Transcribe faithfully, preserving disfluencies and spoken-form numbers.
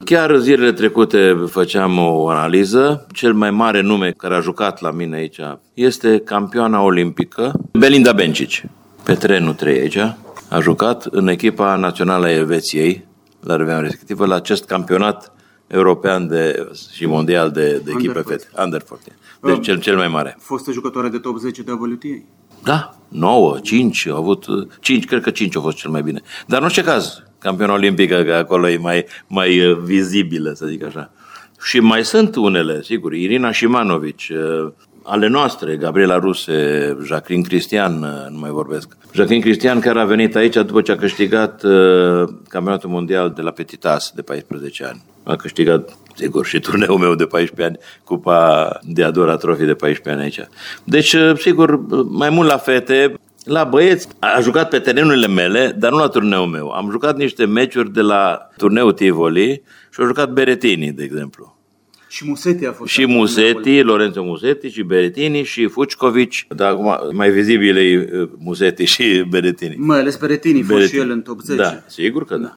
Chiar zilele trecute făceam o analiză. Cel mai mare nume care a jucat la mine aici este campioana olimpică Belinda Bencic. Pe terenul trei aici a jucat în echipa națională a Elveției la vremea respectivă la acest campionat european de, și mondial de, de echipe fete. Under fourteen. Deci uh, cel, cel mai mare. Fostă jucătoare de top zece de W T A. Da, nouă, cinci, au avut cinci, cred că cinci au fost cel mai bine. Dar în orice caz, campioana olimpică, că acolo e mai, mai vizibilă, să zic așa. Și mai sunt unele, sigur, Irina Șimanovic, ale noastre, Gabriela Ruse, Jacqueline Cristian, nu mai vorbesc. Jacqueline Cristian, care a venit aici după ce a câștigat uh, campionatul mondial de la Petitas de paisprezece ani. A câștigat, sigur, și turneul meu de paisprezece ani, cupa Deodora Trophy de paisprezece ani aici. Deci, uh, sigur, mai mult la fete. La băieți a jucat pe terenurile mele, dar nu la turneul meu. Am jucat niște meciuri de la turneul Tivoli și au jucat Berettini, de exemplu. Și Musetti a fost. Și Musetti, Lorenzo Musetti, și Berettini, și Fuccovici. Dar acum mai vizibil e Musetti și Berettini. Mai ales Berettini, fost și el în top zece. Da, sigur că da.